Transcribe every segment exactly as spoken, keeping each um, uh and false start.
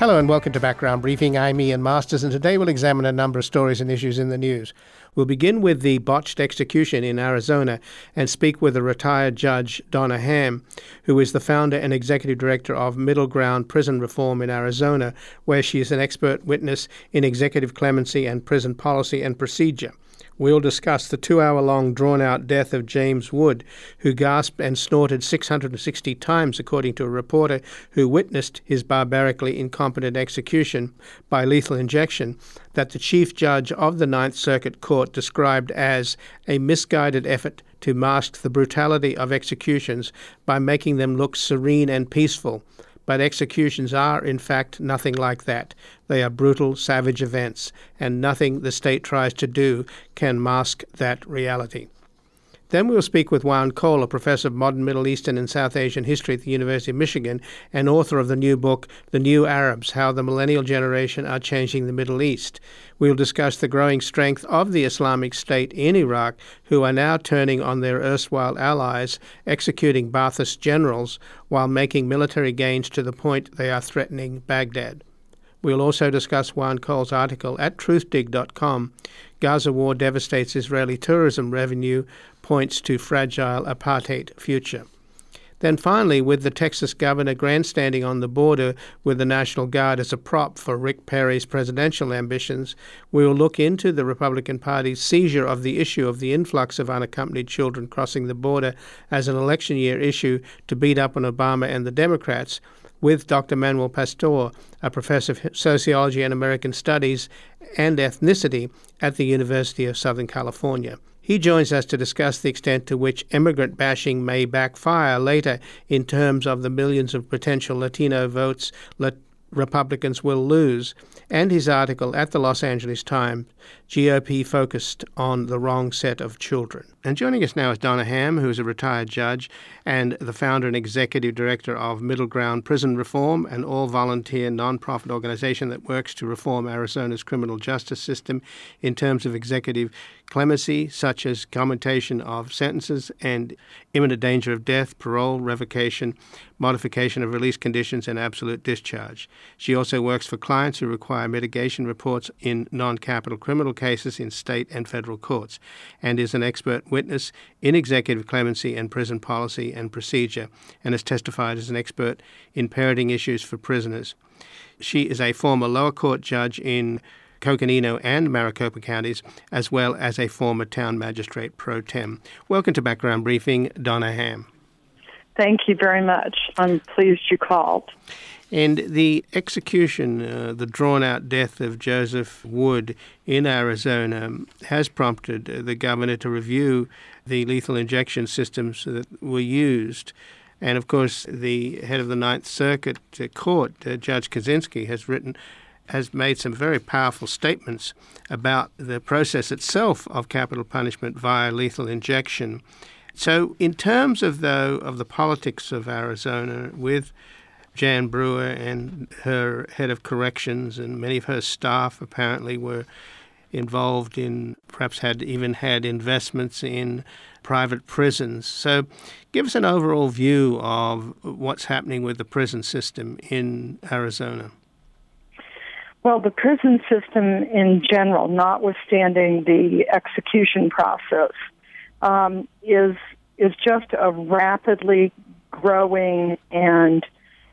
Hello and welcome to Background Briefing. I'm Ian Masters, and today we'll examine a number of stories and issues in the news. We'll begin with the botched execution in Arizona and speak with a retired judge, Donna Ham, who is the founder and executive director of Middle Ground Prison Reform in Arizona, where she is an expert witness in executive clemency and prison policy and procedure. We'll discuss the two-hour-long, drawn-out death of James Wood, who gasped and snorted six hundred sixty times, according to a reporter who witnessed his barbarically incompetent execution by lethal injection, that the chief judge of the Ninth Circuit Court described as a misguided effort to mask the brutality of executions by making them look serene and peaceful. But executions are, in fact, nothing like that. They are brutal, savage events, and nothing the state tries to do can mask that reality. Then we'll speak with Juan Cole, a professor of modern Middle Eastern and South Asian history at the University of Michigan and author of the new book, The New Arabs, How the Millennial Generation Are Changing the Middle East. We'll discuss the growing strength of the Islamic State in Iraq, who are now turning on their erstwhile allies, executing Ba'athist generals, while making military gains to the point they are threatening Baghdad. We'll also discuss Juan Cole's article at truth dig dot com, Gaza War Devastates Israeli Tourism Revenue, Points to Fragile Apartheid Future. Then finally, with the Texas governor grandstanding on the border with the National Guard as a prop for Rick Perry's presidential ambitions, we will look into the Republican Party's seizure of the issue of the influx of unaccompanied children crossing the border as an election year issue to beat up on Obama and the Democrats, with Doctor Manuel Pastor, a professor of sociology and American studies and ethnicity at the University of Southern California. He joins us to discuss the extent to which immigrant bashing may backfire later in terms of the millions of potential Latino votes Lat- Republicans will lose, and his article at the Los Angeles Times, G O P focused on the wrong set of children. And joining us now is Donna Ham, who is a retired judge and the founder and executive director of Middle Ground Prison Reform, an all-volunteer nonprofit organization that works to reform Arizona's criminal justice system in terms of executive clemency, such as commutation of sentences and imminent danger of death, parole, revocation, modification of release conditions, and absolute discharge. She also works for clients who require mitigation reports in non-capital criminal cases in state and federal courts, and is an expert witness in executive clemency and prison policy and procedure, and has testified as an expert in parenting issues for prisoners. She is a former lower court judge in Coconino and Maricopa counties, as well as a former town magistrate pro tem. Welcome to Background Briefing, Donna Ham. Thank you very much. I'm pleased you called. And the execution, uh, the drawn-out death of Joseph Wood in Arizona has prompted the governor to review the lethal injection systems that were used. And, of course, the head of the Ninth Circuit Court, uh, Judge Kaczynski, has written, has made some very powerful statements about the process itself of capital punishment via lethal injection. So in terms of, though, of the politics of Arizona, with Jan Brewer and her head of corrections and many of her staff apparently were involved in, perhaps had even had investments in private prisons. So give us an overall view of what's happening with the prison system in Arizona. Well, the prison system in general, notwithstanding the execution process, um, is is just a rapidly growing and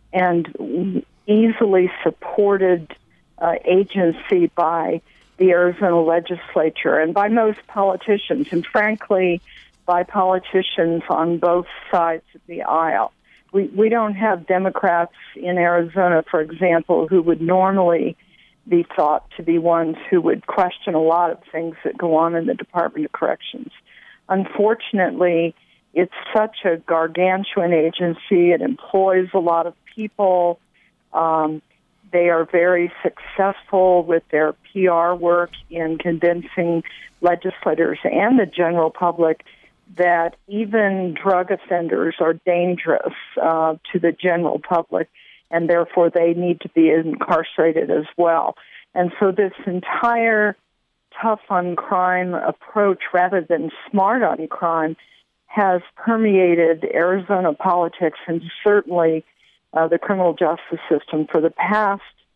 and easily supported uh, agency by the Arizona legislature and by most politicians, and frankly, by politicians on both sides of the aisle. We we don't have Democrats in Arizona, for example, who would normally be thought to be ones who would question a lot of things that go on in the Department of Corrections. Unfortunately, it's such a gargantuan agency. It employs a lot of people. Um, they are very successful with their P R work in convincing legislators and the general public that even drug offenders are dangerous uh, to the general public, and therefore they need to be incarcerated as well. And so this entire tough on crime approach, rather than smart on crime, has permeated Arizona politics and certainly uh, the criminal justice system for the past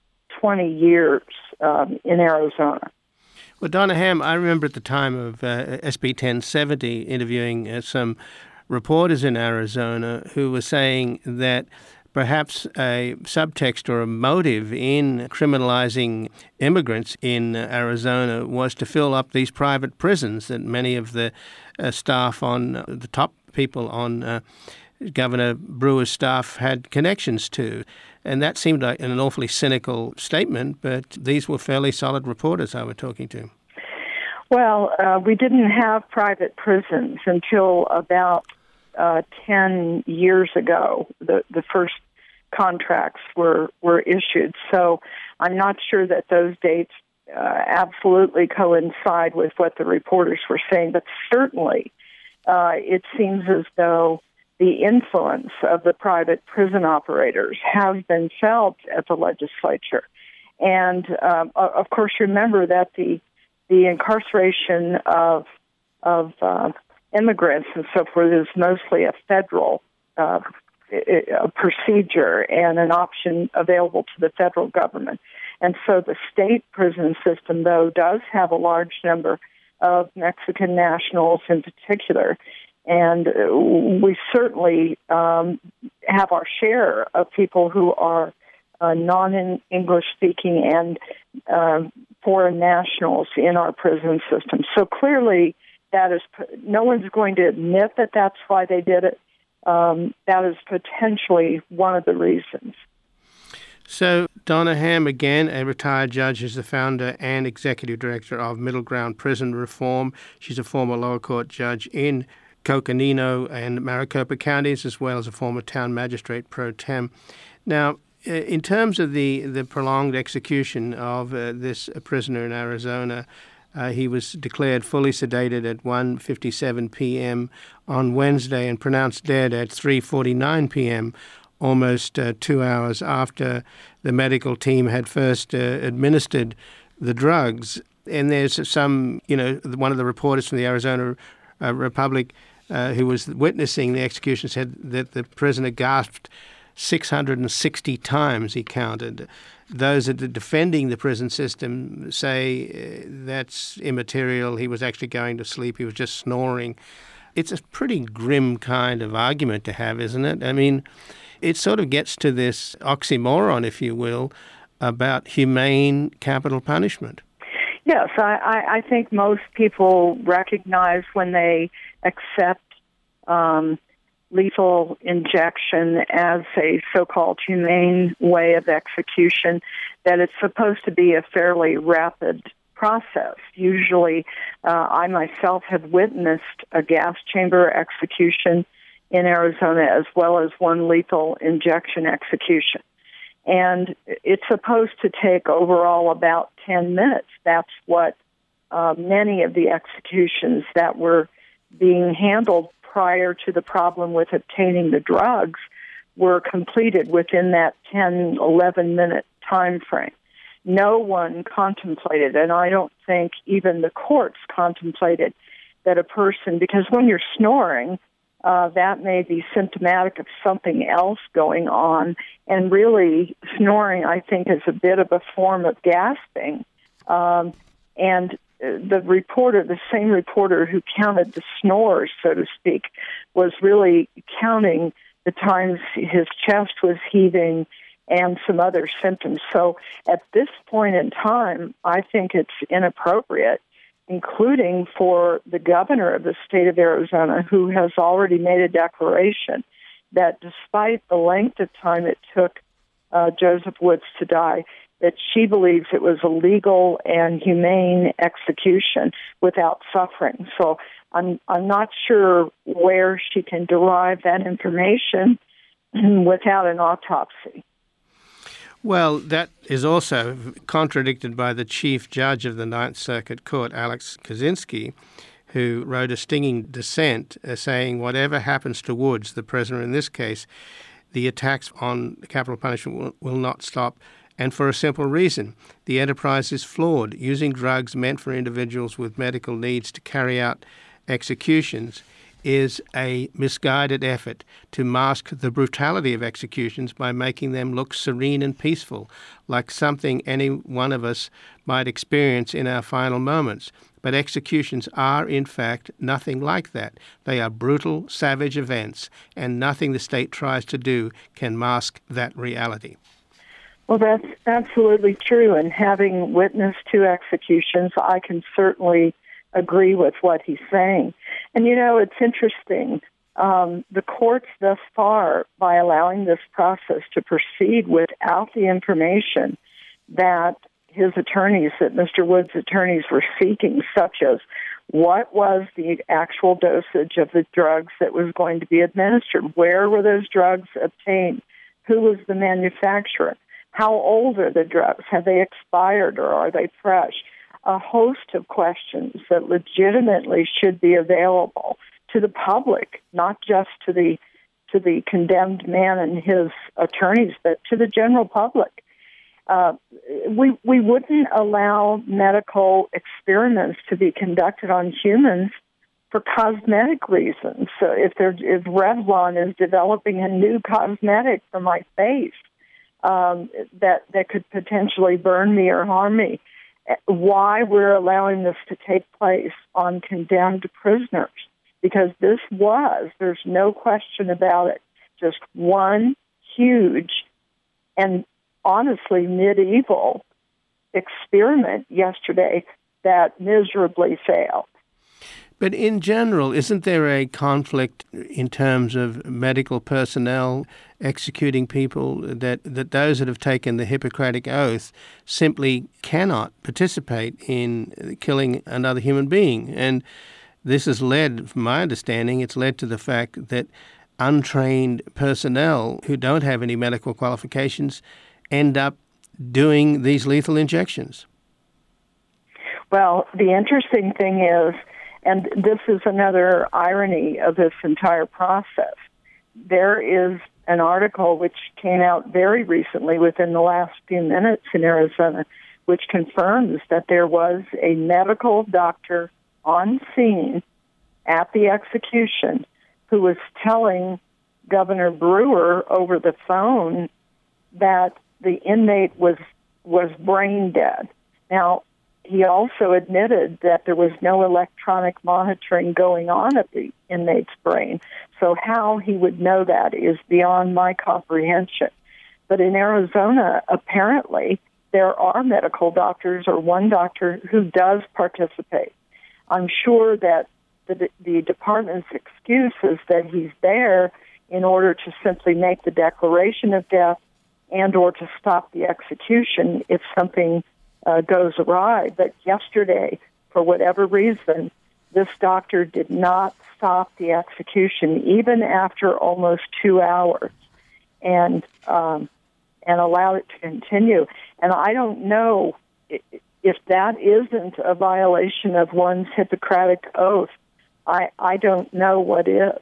twenty years um, in Arizona. Well, Donna Ham, I remember at the time of uh, S B ten seventy interviewing uh, some reporters in Arizona who were saying that perhaps a subtext or a motive in criminalizing immigrants in Arizona was to fill up these private prisons that many of the uh, staff on uh, the top people on uh, Governor Brewer's staff had connections to. And that seemed like an awfully cynical statement, but these were fairly solid reporters I was talking to. Well, uh, we didn't have private prisons until about uh, ten years ago. The, the first contracts were, were issued. So I'm not sure that those dates uh, absolutely coincide with what the reporters were saying, but certainly uh, it seems as though the influence of the private prison operators has been felt at the legislature. And, um, of course, remember that the the incarceration of of uh, immigrants and so forth is mostly a federal uh, a procedure and an option available to the federal government. And so the state prison system, though, does have a large number of Mexican nationals in particular. And we certainly um, have our share of people who are uh, non-English speaking and uh, foreign nationals in our prison system. So clearly, that is no one's going to admit that that's why they did it. Um, that is potentially one of the reasons. So Donna Ham, again, a retired judge, is the founder and executive director of Middle Ground Prison Reform. She's a former lower court judge in Coconino and Maricopa counties, as well as a former town magistrate pro tem. Now, in terms of the, the prolonged execution of uh, this prisoner in Arizona, Uh, he was declared fully sedated at one fifty-seven p.m. on Wednesday and pronounced dead at three forty-nine p.m., almost uh, two hours after the medical team had first uh, administered the drugs. And there's some, you know, one of the reporters from the Arizona uh, Republic uh, who was witnessing the execution said that the prisoner gasped six hundred sixty times, he counted. Those that are defending the prison system say uh, that's immaterial. He was actually going to sleep. He was just snoring. It's a pretty grim kind of argument to have, isn't it? I mean, it sort of gets to this oxymoron, if you will, about humane capital punishment. Yes, I, I think most people recognize when they accept um, lethal injection as a so-called humane way of execution, that it's supposed to be a fairly rapid process. Usually, uh, I myself have witnessed a gas chamber execution in Arizona as well as one lethal injection execution. And it's supposed to take overall about ten minutes. That's what uh, many of the executions that were being handled prior to the problem with obtaining the drugs were completed within that ten, eleven minute time frame. No one contemplated, and I don't think even the courts contemplated, that a person, because when you're snoring, uh, that may be symptomatic of something else going on, and really snoring, I think, is a bit of a form of gasping. Um, and the reporter, the same reporter who counted the snores, so to speak, was really counting the times his chest was heaving and some other symptoms. So at this point in time, I think it's inappropriate, including for the governor of the state of Arizona, who has already made a declaration that despite the length of time it took uh, Joseph Woods to die, that she believes it was a legal and humane execution without suffering. So I'm I'm not sure where she can derive that information without an autopsy. Well, that is also contradicted by the chief judge of the Ninth Circuit Court, Alex Kaczynski, who wrote a stinging dissent uh, saying whatever happens to Woods, the prisoner in this case, the attacks on capital punishment will, will not stop. And for a simple reason, the enterprise is flawed. Using drugs meant for individuals with medical needs to carry out executions is a misguided effort to mask the brutality of executions by making them look serene and peaceful, like something any one of us might experience in our final moments. But executions are, in fact, nothing like that. They are brutal, savage events, and nothing the state tries to do can mask that reality. Well, that's absolutely true. And having witnessed two executions, I can certainly agree with what he's saying. And, you know, it's interesting. Um, the courts thus far, by allowing this process to proceed without the information that his attorneys, that Mister Wood's attorneys were seeking, such as what was the actual dosage of the drugs that was going to be administered? Where were those drugs obtained? Who was the manufacturer? How old are the drugs? Have they expired or are they fresh? A host of questions that legitimately should be available to the public, not just to the to the condemned man and his attorneys, but to the general public. Uh, we we wouldn't allow medical experiments to be conducted on humans for cosmetic reasons. So if there if Revlon is developing a new cosmetic for my face um, that that could potentially burn me or harm me, why we're allowing this to take place on condemned prisoners? Because this was, there's no question about it, just one huge and honestly medieval experiment yesterday that miserably failed. But in general, isn't there a conflict in terms of medical personnel executing people, that, that those that have taken the Hippocratic Oath simply cannot participate in killing another human being? And this has led, from my understanding, it's led to the fact that untrained personnel who don't have any medical qualifications end up doing these lethal injections. Well, the interesting thing is, and this is another irony of this entire process, there is an article which came out very recently, within the last few minutes in Arizona, which confirms that there was a medical doctor on scene at the execution who was telling Governor Brewer over the phone that the inmate was was brain dead. Now, he also admitted that there was no electronic monitoring going on at the inmate's brain. So how he would know that is beyond my comprehension. But in Arizona, apparently, there are medical doctors, or one doctor who does participate. I'm sure that the, the department's excuse is that he's there in order to simply make the declaration of death and or to stop the execution if something uh, goes awry. But yesterday, for whatever reason, this doctor did not stop the execution, even after almost two hours, and um, and allowed it to continue. And I don't know if that isn't a violation of one's Hippocratic Oath. I, I don't know what is.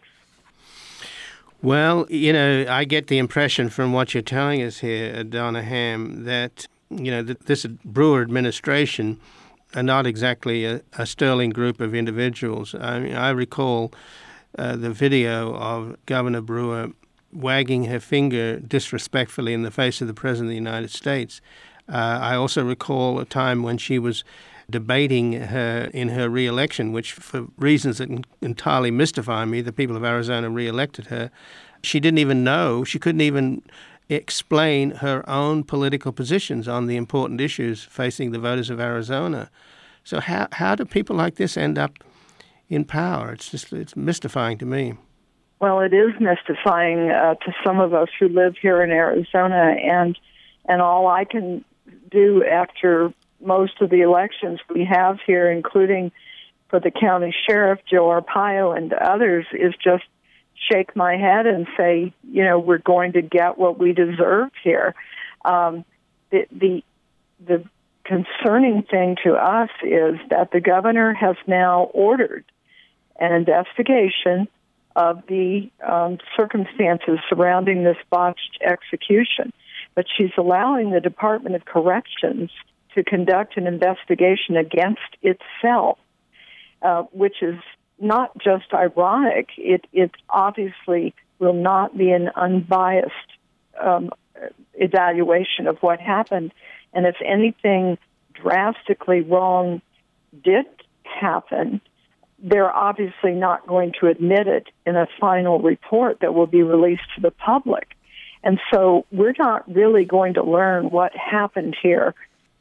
Well, you know, I get the impression from what you're telling us here, Donna Ham, that, you know, that this Brewer administration are not exactly a, a sterling group of individuals. I mean, I recall uh, the video of Governor Brewer wagging her finger disrespectfully in the face of the President of the United States. Uh, I also recall a time when she was debating her in her re-election, which for reasons that entirely mystify me, the people of Arizona re-elected her. She didn't even know, she couldn't even explain her own political positions on the important issues facing the voters of Arizona. So how how do people like this end up in power? It's just, it's mystifying to me. Well, it is mystifying uh, to some of us who live here in Arizona, and and all I can do after most of the elections we have here, including for the county sheriff, Joe Arpaio, and others, is just shake my head and say, you know, we're going to get what we deserve here. Um, the, the the concerning thing to us is that the governor has now ordered an investigation of the um, circumstances surrounding this botched execution, but she's allowing the Department of Corrections to conduct an investigation against itself, uh, which is not just ironic, it, it obviously will not be an unbiased um, evaluation of what happened. And if anything drastically wrong did happen, they're obviously not going to admit it in a final report that will be released to the public. And so we're not really going to learn what happened here,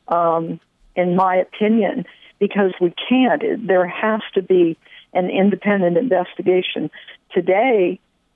um, in my opinion, because we can't. There has to be an independent investigation. Today,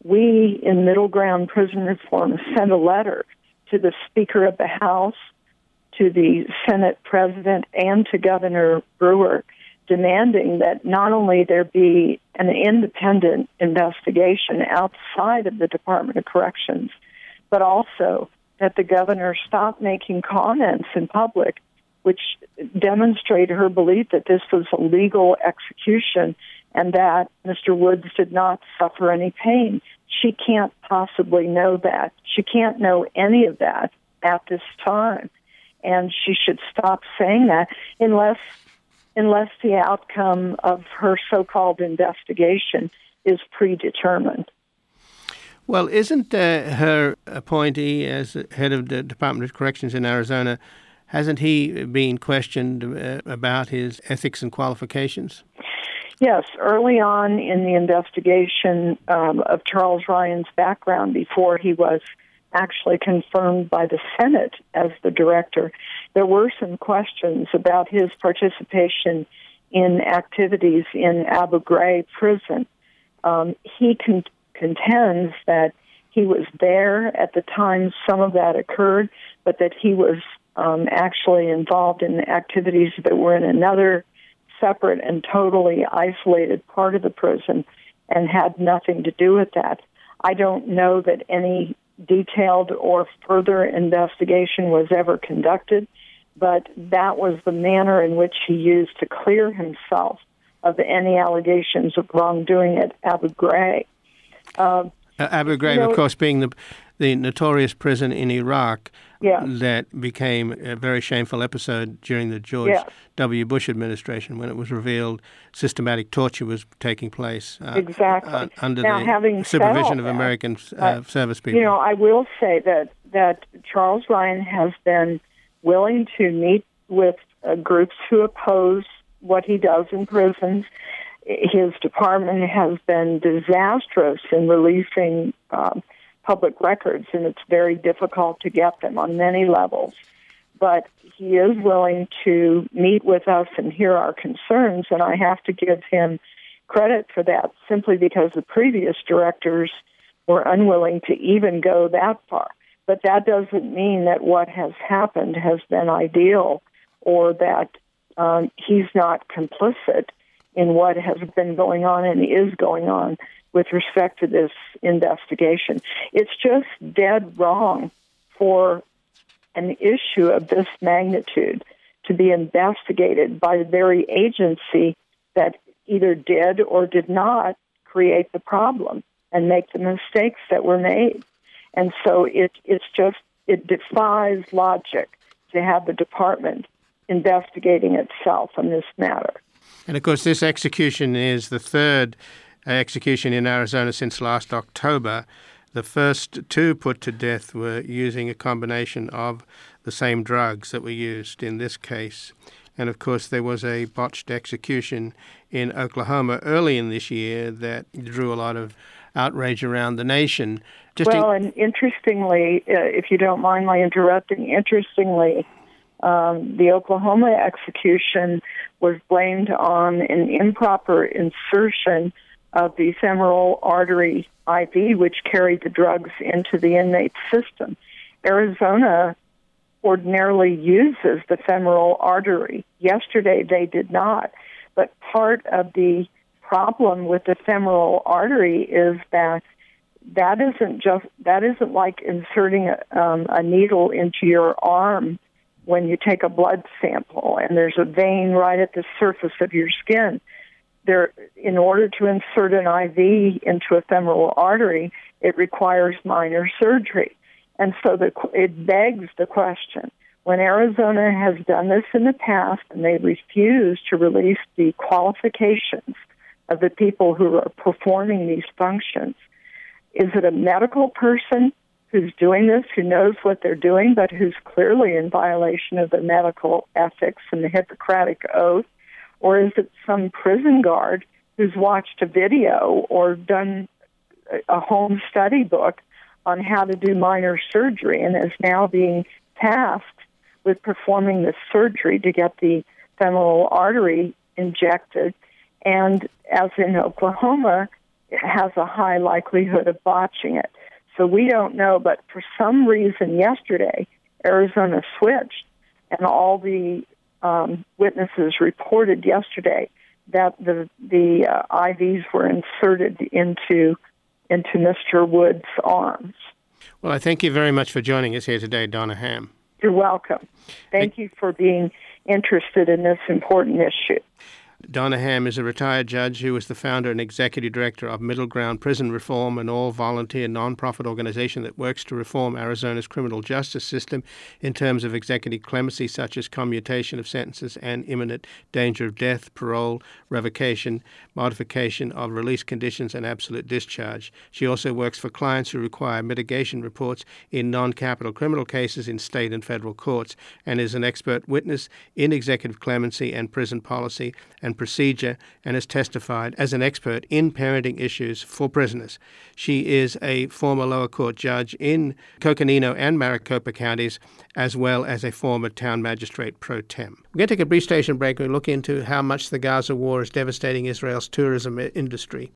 we in Middle Ground Prison Reform sent a letter to the Speaker of the House, to the Senate President, and to Governor Brewer, demanding that not only there be an independent investigation outside of the Department of Corrections, but also that the governor stop making comments in public which demonstrate her belief that this was a legal execution and that Mister Woods did not suffer any pain. She can't possibly know that. She can't know any of that at this time. And she should stop saying that unless unless the outcome of her so-called investigation is predetermined. Well, isn't uh, her appointee as head of the Department of Corrections in Arizona, hasn't he been questioned uh, about his ethics and qualifications? Yes, early on in the investigation um, of Charles Ryan's background, before he was actually confirmed by the Senate as the director, there were some questions about his participation in activities in Abu Ghraib prison. Um, he con- contends that he was there at the time some of that occurred, but that he was um, actually involved in activities that were in another separate and totally isolated part of the prison and had nothing to do with that. I don't know that any detailed or further investigation was ever conducted, but that was the manner in which he used to clear himself of any allegations of wrongdoing at Abu Ghraib. Uh, uh, Abu Ghraib, you know, of course, being the the notorious prison in Iraq yeah. that became a very shameful episode during the George yeah. W. Bush administration, when it was revealed systematic torture was taking place uh, exactly. uh, under now, the having supervision of that, American uh, uh, service people. You know, I will say that, that Charles Ryan has been willing to meet with uh, groups who oppose what he does in prisons. His department has been disastrous in releasing um, public records, and it's very difficult to get them on many levels. But he is willing to meet with us and hear our concerns, and I have to give him credit for that, simply because the previous directors were unwilling to even go that far. But that doesn't mean that what has happened has been ideal, or that um, he's not complicit in what has been going on and is going on with respect to this investigation. It's just dead wrong for an issue of this magnitude to be investigated by the very agency that either did or did not create the problem and make the mistakes that were made. And so it, it's just, it defies logic to have the department investigating itself on this matter. And of course, this execution is the third execution in Arizona since last October. The first two put to death were using a combination of the same drugs that were used in this case. And of course, there was a botched execution in Oklahoma early in this year that drew a lot of outrage around the nation. Just well, in- and interestingly, uh, if you don't mind my interrupting, interestingly, um, the Oklahoma execution was blamed on an improper insertion of the femoral artery I V, which carried the drugs into the inmate's system. Arizona ordinarily uses the femoral artery. Yesterday they did not. But part of the problem with the femoral artery is that that isn't just that isn't like inserting a, um, a needle into your arm when you take a blood sample and there's a vein right at the surface of your skin. There, in order to insert an I V into a femoral artery, it requires minor surgery. And so the, it begs the question, when Arizona has done this in the past and they refuse to release the qualifications of the people who are performing these functions. Is it a medical person who's doing this, who knows what they're doing, but who's clearly in violation of the medical ethics and the Hippocratic Oath? Or is it some prison guard who's watched a video or done a home study book on how to do minor surgery and is now being tasked with performing this surgery to get the femoral artery injected? And as in Oklahoma, it has a high likelihood of botching it. So we don't know, but for some reason yesterday, Arizona switched, and all the um, witnesses reported yesterday that the the uh, I Vs were inserted into into Mister Wood's arms. Well, I thank you very much for joining us here today, Donna Ham. You're welcome. Thank you for being interested in this important issue. Donna Ham is a retired judge who was the founder and executive director of Middle Ground Prison Reform, an all-volunteer non-profit organization that works to reform Arizona's criminal justice system in terms of executive clemency, such as commutation of sentences and imminent danger of death, parole, revocation, modification of release conditions, and absolute discharge. She also works for clients who require mitigation reports in non-capital criminal cases in state and federal courts, and is an expert witness in executive clemency and prison policy and procedure, and has testified as an expert in parenting issues for prisoners. She is a former lower court judge in Coconino and Maricopa counties, as well as a former town magistrate pro tem. We're going to take a brief station break and look into how much the Gaza war is devastating Israel's tourism industry.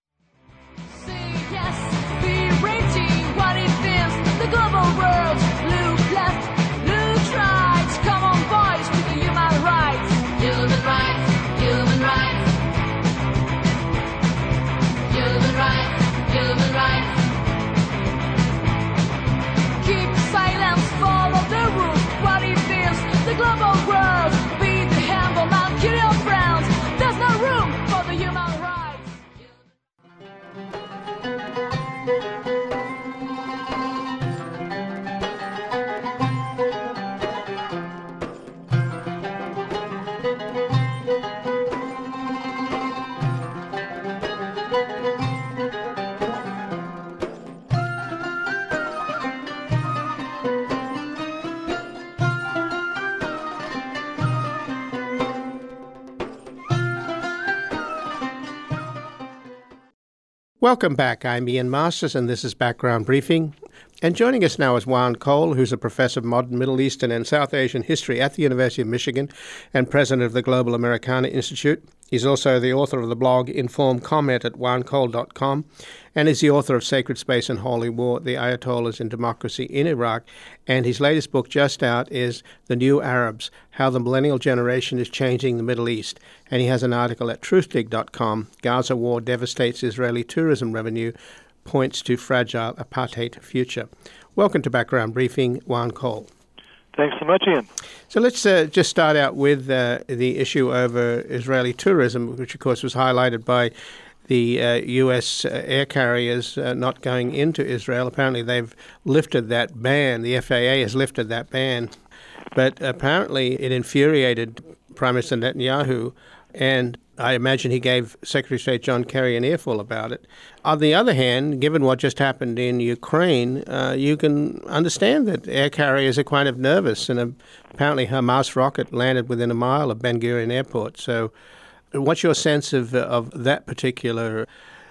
Welcome back. I'm Ian Masters, and this is Background Briefing. And joining us now is Juan Cole, who's a professor of modern Middle Eastern and South Asian history at the University of Michigan and president of the Global Americana Institute. He's also the author of the blog Informed Comment at juan cole dot com, and is the author of Sacred Space and Holy War, The Ayatollahs and Democracy in Iraq. And his latest book just out is The New Arabs, How the Millennial Generation is Changing the Middle East. And he has an article at truth dig dot com, Gaza War Devastates Israeli Tourism Revenue, Points to Fragile Apartheid Future. Welcome to Background Briefing, Juan Cole. Thanks so much, Ian. So let's uh, just start out with uh, the issue over Israeli tourism, which, of course, was highlighted by the uh, U S uh, air carriers uh, not going into Israel. Apparently, they've lifted that ban. The F A A has lifted that ban. But apparently, it infuriated Prime Minister Netanyahu, and I imagine he gave Secretary of State John Kerry an earful about it. On the other hand, given what just happened in Ukraine, uh, you can understand that air carriers are kind of nervous, and uh, apparently Hamas rocket landed within a mile of Ben Gurion Airport. So what's your sense of, of that particular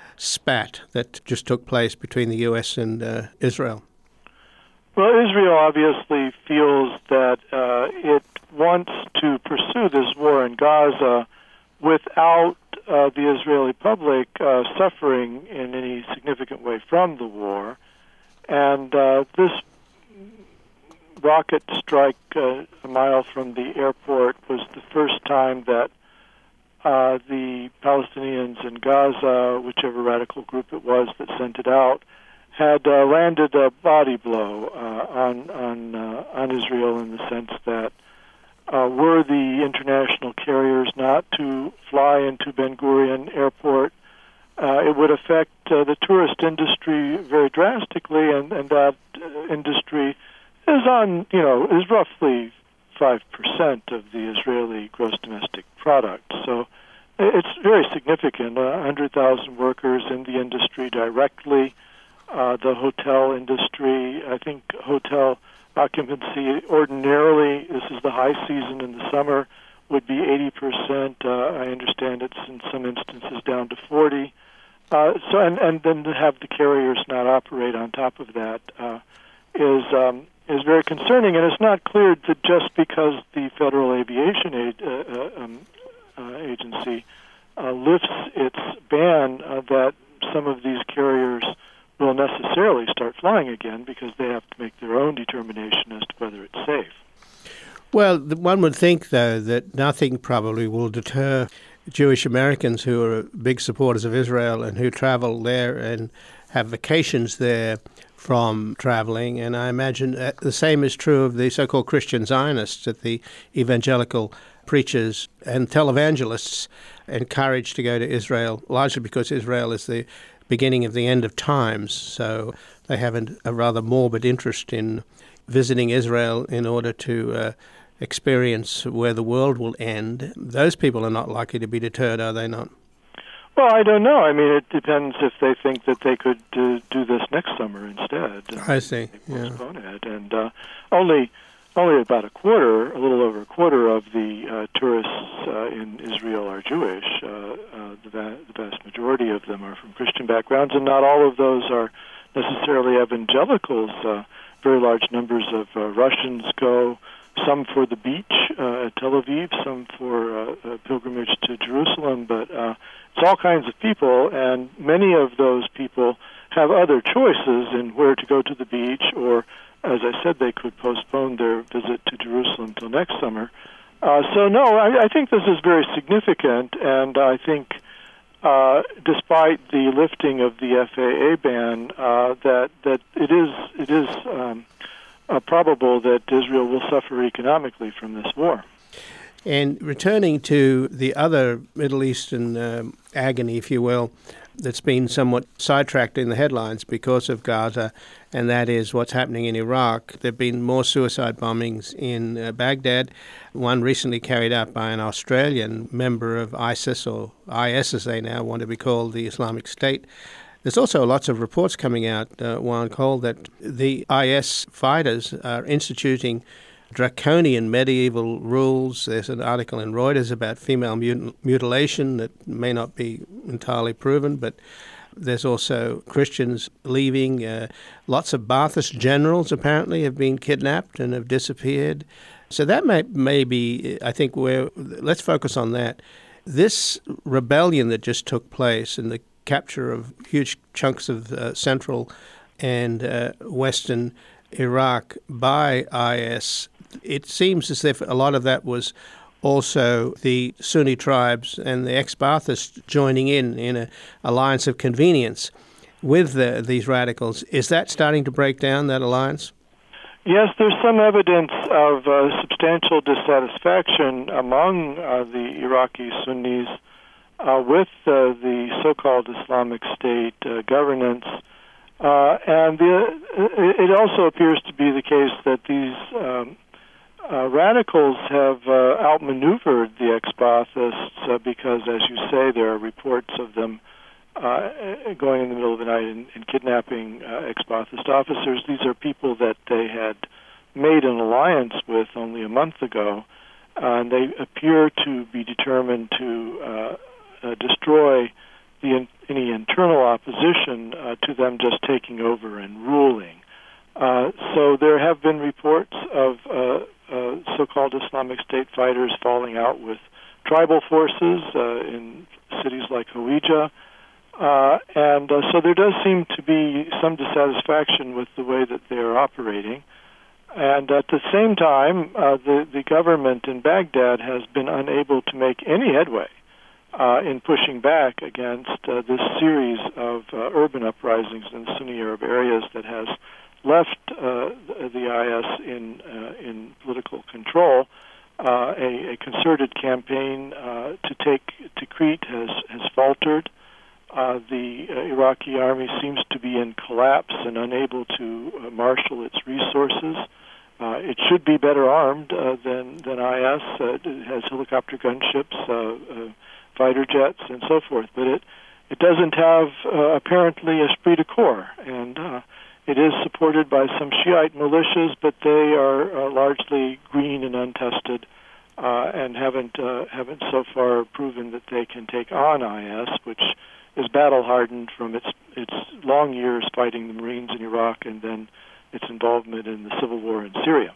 spat that just took place between the U S and uh, Israel? Well, Israel obviously feels that uh, it wants to pursue this war in Gaza without uh, the Israeli public uh, suffering in any significant way from the war. And uh, this rocket strike uh, a mile from the airport was the first time that uh, the Palestinians in Gaza, whichever radical group it was that sent it out, had uh, landed a body blow uh, on on uh, on Israel, in the sense that uh, were the international carriers not to fly into Ben Gurion Airport, uh, it would affect uh, the tourist industry very drastically, and, and that uh, industry is on you know is roughly five percent of the Israeli gross domestic product. So it's very significant. Uh, one hundred thousand workers in the industry directly. Uh, the hotel industry, I think hotel occupancy ordinarily, this is the high season in the summer, would be eighty percent. Uh, I understand it's in some instances down to forty. Uh, so, and, and then to have the carriers not operate on top of that uh, is um, is very concerning. And it's not clear that just because the Federal Aviation Aid, uh, uh, um, uh, Agency uh, lifts its ban, uh, that some of these carriers will necessarily start flying again, because they have to make their own determination as to whether it's safe. Well, one would think, though, that nothing probably will deter Jewish Americans who are big supporters of Israel and who travel there and have vacations there from traveling. And I imagine the same is true of the so-called Christian Zionists, that the evangelical preachers and televangelists encouraged to go to Israel, largely because Israel is the beginning of the end of times. So they have an, a rather morbid interest in visiting Israel in order to uh, experience where the world will end. Those people are not likely to be deterred, are they not? Well, I don't know. I mean, it depends if they think that they could uh, do this next summer instead. I see. They postpone yeah. it. And uh, only only about a quarter, a little over a quarter of the uh, tourists uh, in Israel are Jewish. Uh, uh, the, va- the vast majority of them are from Christian backgrounds, and not all of those are necessarily evangelicals. Uh, very large numbers of uh, Russians go, some for the beach uh, at Tel Aviv, some for uh, a pilgrimage to Jerusalem, but uh, it's all kinds of people, and many of those people have other choices in where to go to the beach, or, as I said, they could postpone their visit to Jerusalem till next summer. Uh, so, no, I, I think this is very significant, and I think uh, despite the lifting of the F A A ban, uh, that that it is it is um, uh, probable that Israel will suffer economically from this war. And returning to the other Middle Eastern um, agony, if you will, that's been somewhat sidetracked in the headlines because of Gaza, and that is what's happening in Iraq. There have been more suicide bombings in uh, Baghdad, one recently carried out by an Australian member of ISIS, or I S as they now want to be called, the Islamic State. There's also lots of reports coming out, uh, Juan Cole, that the I S fighters are instituting draconian medieval rules. There's an article in Reuters about female mut- mutilation that may not be entirely proven, but there's also Christians leaving. Uh, lots of Ba'athist generals apparently have been kidnapped and have disappeared. So that may, may be, I think, where let's focus on that. This rebellion that just took place and the capture of huge chunks of uh, central and uh, western Iraq by I S, it seems as if a lot of that was also the Sunni tribes and the ex-Baathists joining in in an alliance of convenience with the, these radicals. Is that starting to break down, that alliance? Yes, there's some evidence of uh, substantial dissatisfaction among uh, the Iraqi Sunnis uh, with uh, the so-called Islamic State uh, governance. Uh, and the, it also appears to be the case that these um, uh, radicals have uh, outmaneuvered the ex-Baathists uh, because, as you say, there are reports of them uh, going in the middle of the night and, and kidnapping uh, ex-Baathist officers. These are people that they had made an alliance with only a month ago, uh, and they appear to be determined to uh, uh, destroy the in, any internal opposition uh, to them just taking over and ruling. Uh, so there have been reports of uh, uh, so-called Islamic State fighters falling out with tribal forces uh, in cities like Hawija. Uh, and uh, so there does seem to be some dissatisfaction with the way that they are operating. And at the same time, uh, the, the government in Baghdad has been unable to make any headway Uh, in pushing back against uh, this series of uh, urban uprisings in Sunni Arab areas that has left uh, the I S in uh, in political control. Uh, a, a concerted campaign uh, to take Tikrit has has faltered. Uh, the uh, Iraqi army seems to be in collapse and unable to uh, marshal its resources. Uh, it should be better armed uh, than than I S. Uh, it has helicopter gunships, uh, uh, fighter jets, and so forth. But it it doesn't have uh, apparently esprit de corps, and uh, it is supported by some Shiite militias, but they are uh, largely green and untested, uh, and haven't uh, haven't so far proven that they can take on I S, which is battle hardened from its its long years fighting the Marines in Iraq and then its involvement in the civil war in Syria.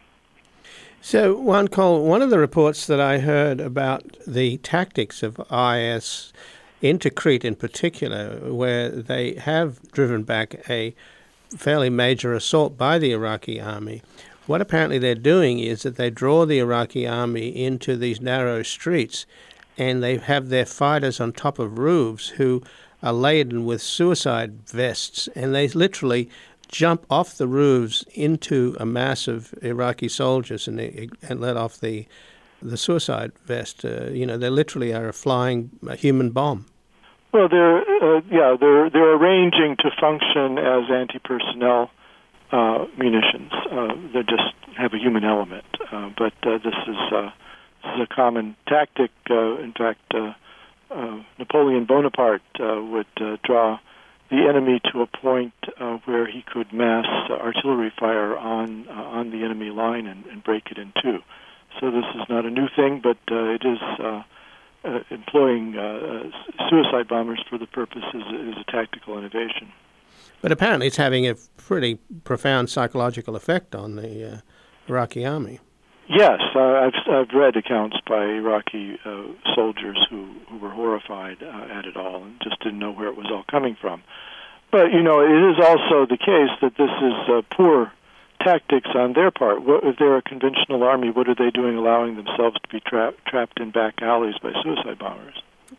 So, Juan Cole, one of the reports that I heard about the tactics of I S into Crete in particular, where they have driven back a fairly major assault by the Iraqi army, what apparently they're doing is that they draw the Iraqi army into these narrow streets, and they have their fighters on top of roofs who are laden with suicide vests, and they literally jump off the roofs into a mass of Iraqi soldiers and, they, and let off the the suicide vest. Uh, you know, they literally are a flying a human bomb. Well, they're uh, yeah, they're they're arranging to function as anti-personnel uh, munitions. Uh, they just have a human element, uh, but uh, this is uh, this is a common tactic. Uh, in fact, uh, uh, Napoleon Bonaparte uh, would uh, draw the enemy to a point uh, where he could mass uh, artillery fire on uh, on the enemy line and, and break it in two. So this is not a new thing, but uh, it is uh, uh, employing uh, suicide bombers for the purpose is, is a tactical innovation. But apparently it's having a pretty profound psychological effect on the uh, Iraqi army. Yes, uh, I've I've read accounts by Iraqi uh, soldiers who, who were horrified uh, at it all and just didn't know where it was all coming from. But, you know, it is also the case that this is uh, poor tactics on their part. What, if they're a conventional army, what are they doing allowing themselves to be tra- trapped in back alleys by suicide bombers?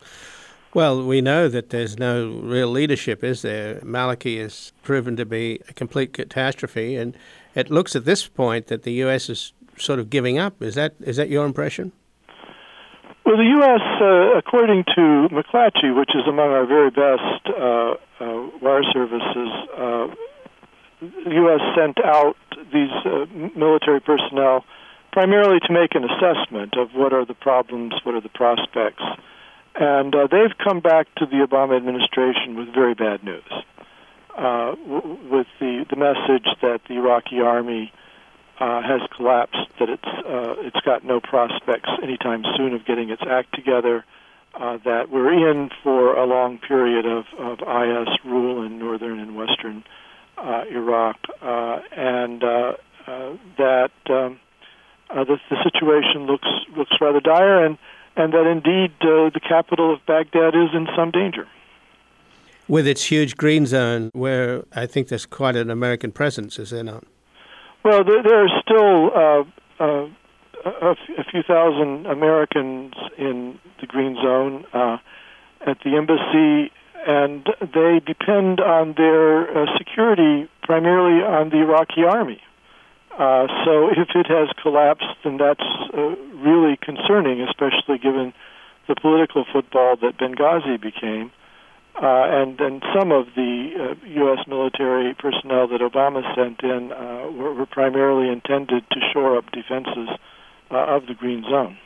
Well, we know that there's no real leadership, is there? Maliki is proven to be a complete catastrophe, and it looks at this point that the U S is sort of giving up. Is that is that your impression? Well, the U S, uh, according to McClatchy, which is among our very best uh, uh, wire services, uh, the U S sent out these uh, military personnel primarily to make an assessment of what are the problems, what are the prospects. And uh, they've come back to the Obama administration with very bad news, uh, w- with the, the message that the Iraqi army Uh, has collapsed, that it's uh, it's got no prospects anytime soon of getting its act together, uh, that we're in for a long period of, of I S rule in northern and western uh, Iraq, uh, and uh, uh, that um, uh, the, the situation looks looks rather dire, and, and that indeed uh, the capital of Baghdad is in some danger. With its huge green zone, where I think there's quite an American presence, is there not? Well, there, there are still uh, uh, a, a few thousand Americans in the Green Zone uh, at the embassy, and they depend on their uh, security primarily on the Iraqi army. Uh, so if it has collapsed, then that's uh, really concerning, especially given the political football that Benghazi became. Uh, and and some of the uh, U S military personnel that Obama sent in uh, were, were primarily intended to shore up defenses uh, of the Green Zone.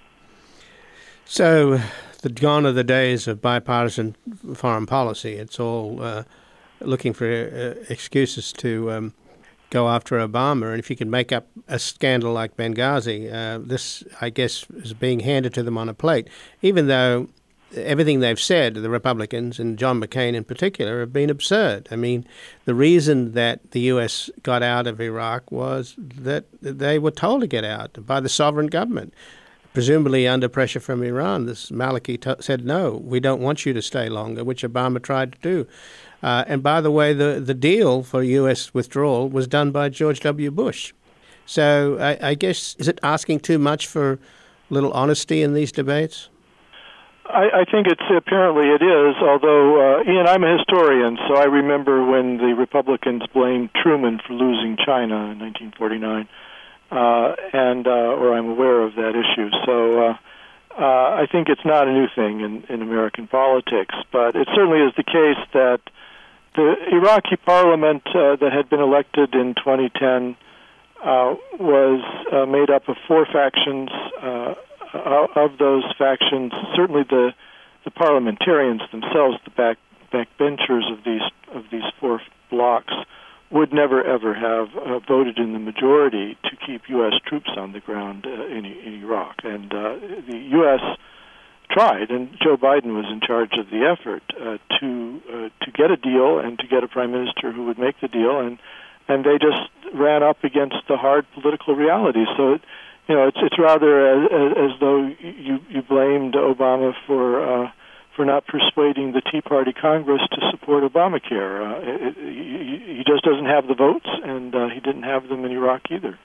So, the gone are the days of bipartisan foreign policy. It's all uh, looking for uh, excuses to um, go after Obama. And if you can make up a scandal like Benghazi, uh, this, I guess, is being handed to them on a plate, even though everything they've said, the Republicans and John McCain in particular, have been absurd. I mean, the reason that the U S got out of Iraq was that they were told to get out by the sovereign government, presumably under pressure from Iran. This Maliki t- said, no, we don't want you to stay longer, which Obama tried to do. Uh, and by the way, the, the deal for U S withdrawal was done by George W. Bush. So I, I guess, is it asking too much for a little honesty in these debates? I, I think it's apparently it is, although, uh, Ian, I'm a historian, so I remember when the Republicans blamed Truman for losing China in nineteen forty-nine, uh, and uh, or I'm aware of that issue. So uh, uh, I think it's not a new thing in, in American politics, but it certainly is the case that the Iraqi parliament uh, that had been elected in twenty ten uh, was uh, made up of four factions. Uh, of those factions, certainly the the parliamentarians themselves, the back backbenchers of these of these four blocs, would never ever have uh, voted in the majority to keep U S troops on the ground uh, in, in Iraq. And uh, the U S tried, and Joe Biden was in charge of the effort uh, to uh, to get a deal and to get a prime minister who would make the deal, and and they just ran up against the hard political reality. So, it, you know, it's it's rather as, as though you you blamed Obama for uh, for not persuading the Tea Party Congress to support Obamacare. Uh, it, it, he just doesn't have the votes, and uh, he didn't have them in Iraq either.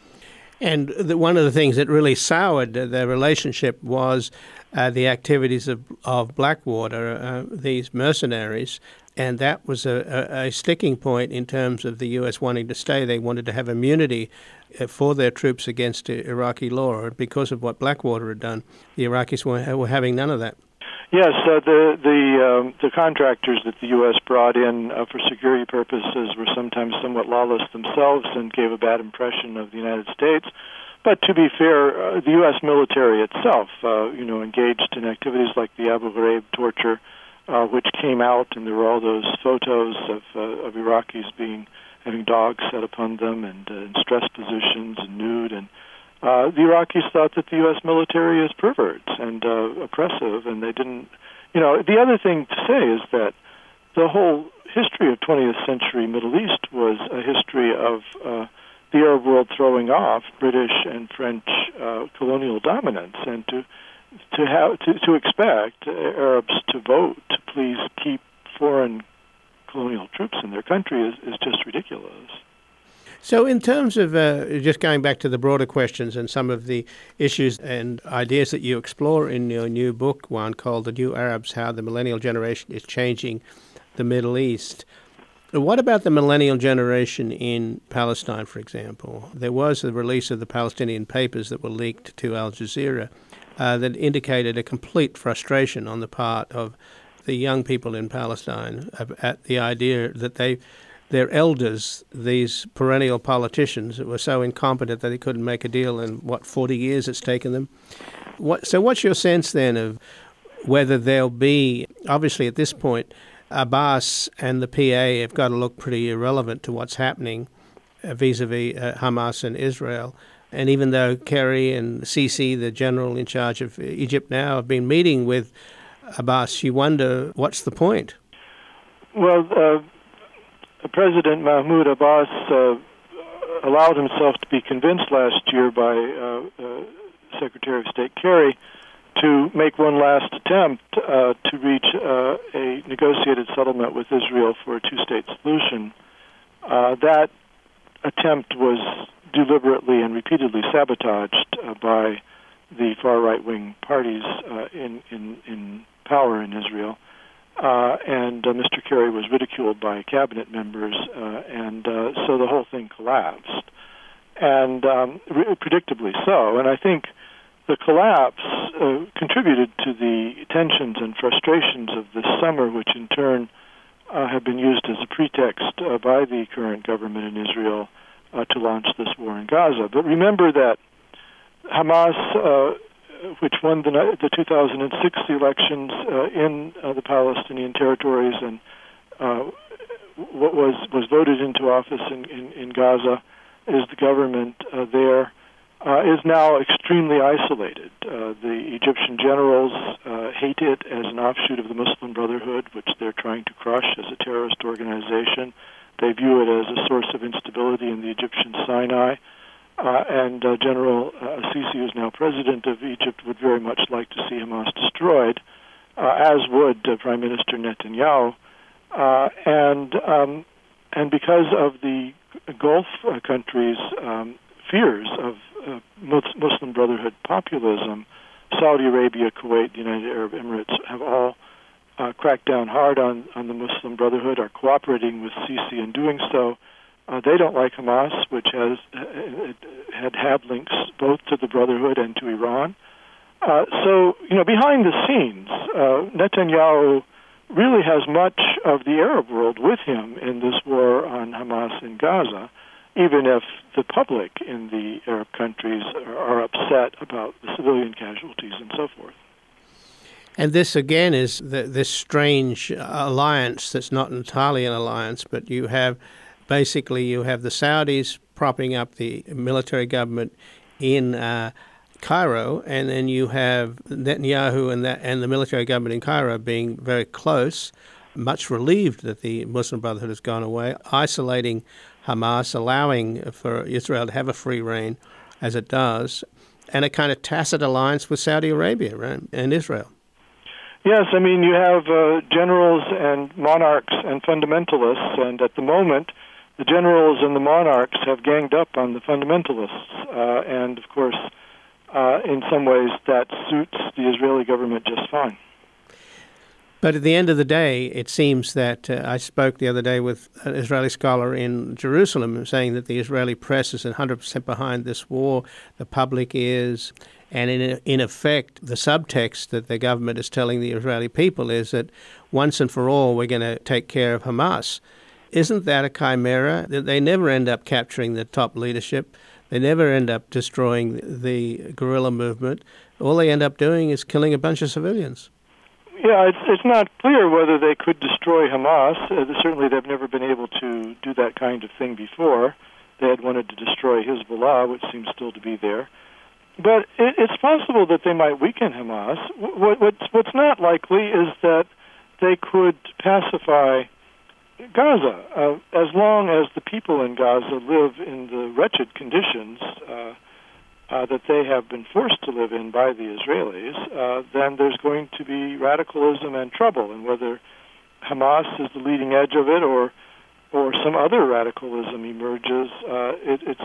And the, one of the things that really soured the relationship was uh, the activities of, of Blackwater, uh, these mercenaries, and that was a, a, a sticking point in terms of the U S wanting to stay. They wanted to have immunity for their troops against Iraqi law. Because of what Blackwater had done, the Iraqis were, were having none of that. Yes, uh, the the um, the contractors that the U S brought in uh, for security purposes were sometimes somewhat lawless themselves and gave a bad impression of the United States. But to be fair, uh, the U S military itself, uh, you know, engaged in activities like the Abu Ghraib torture, uh, which came out, and there were all those photos of uh, of Iraqis being having dogs set upon them and uh, in stress positions and nude and. Uh, the Iraqis thought that the U S military is perverts and uh, oppressive, and they didn't. You know, the other thing to say is that the whole history of twentieth century Middle East was a history of uh, the Arab world throwing off British and French uh, colonial dominance, and to to have to, to expect Arabs to vote to please keep foreign colonial troops in their country is, is just ridiculous. So in terms of uh, just going back to the broader questions and some of the issues and ideas that you explore in your new book, one called The New Arabs, How the Millennial Generation is Changing the Middle East. What about the millennial generation in Palestine, for example? There was the release of the Palestinian papers that were leaked to Al Jazeera uh, that indicated a complete frustration on the part of the young people in Palestine at the idea that they... their elders, these perennial politicians, were so incompetent that they couldn't make a deal in, what, forty years it's taken them? What, so what's your sense then of whether there'll be, obviously at this point, Abbas and the P A have got to look pretty irrelevant to what's happening uh, vis-a-vis uh, Hamas and Israel. And even though Kerry and Sisi, the general in charge of Egypt now, have been meeting with Abbas, you wonder what's the point? Well, uh President Mahmoud Abbas uh, allowed himself to be convinced last year by uh, uh, Secretary of State Kerry to make one last attempt uh, to reach uh, a negotiated settlement with Israel for a two-state solution. Uh, that attempt was deliberately and repeatedly sabotaged uh, by the far right-wing parties uh, in, in, in power in Israel. Uh, and uh, Mister Kerry was ridiculed by cabinet members, uh, and uh, so the whole thing collapsed, and um, re- predictably so. And I think the collapse uh, contributed to the tensions and frustrations of this summer, which in turn uh, have been used as a pretext uh, by the current government in Israel uh, to launch this war in Gaza. But remember that Hamas, uh, which won the, the two thousand six elections uh, in uh, the Palestinian territories and uh, what was, was voted into office in, in, in Gaza, is the government uh, there, uh, is now extremely isolated. Uh, the Egyptian generals uh, hate it as an offshoot of the Muslim Brotherhood, which they're trying to crush as a terrorist organization. They view it as a source of instability in the Egyptian Sinai. Uh, and uh, General uh, Sisi, who's now president of Egypt, would very much like to see Hamas destroyed, uh, as would uh, Prime Minister Netanyahu. Uh, and um, and because of the Gulf uh, countries' um, fears of uh, Muslim Brotherhood populism, Saudi Arabia, Kuwait, the United Arab Emirates have all uh, cracked down hard on, on the Muslim Brotherhood, are cooperating with Sisi in doing so. Uh, they don't like Hamas, which has uh, had had links both to the Brotherhood and to Iran. Uh, so, you know, behind the scenes, uh, Netanyahu really has much of the Arab world with him in this war on Hamas in Gaza. even if the public in the Arab countries are, are upset about the civilian casualties and so forth. And this, again, is the, this strange alliance that's not entirely an alliance, but you have, basically, you have the Saudis propping up the military government in uh, Cairo, and then you have Netanyahu and, that, and the military government in Cairo being very close, much relieved that the Muslim Brotherhood has gone away, isolating Hamas, allowing for Israel to have a free reign, as it does, and a kind of tacit alliance with Saudi Arabia, right, and Israel. Yes, I mean, you have uh, generals and monarchs and fundamentalists, and at the moment, the generals and the monarchs have ganged up on the fundamentalists, uh, and of course, uh, in some ways, that suits the Israeli government just fine. But at the end of the day, it seems that uh, I spoke the other day with an Israeli scholar in Jerusalem saying that the Israeli press is one hundred percent behind this war, the public is, and in in effect, the subtext that the government is telling the Israeli people is that once and for all, we're going to take care of Hamas. Isn't that a chimera? They never end up capturing the top leadership. They never end up destroying the guerrilla movement. All they end up doing is killing a bunch of civilians. Yeah, it's it's not clear whether they could destroy Hamas. Uh, certainly they've never been able to do that kind of thing before. They had wanted to destroy Hezbollah, which seems still to be there. But it, it's possible that they might weaken Hamas. What, what's, what's not likely is that they could pacify Gaza. Uh, as long as the people in Gaza live in the wretched conditions uh, uh, that they have been forced to live in by the Israelis, uh, then there's going to be radicalism and trouble. And whether Hamas is the leading edge of it or or some other radicalism emerges, uh, it, it's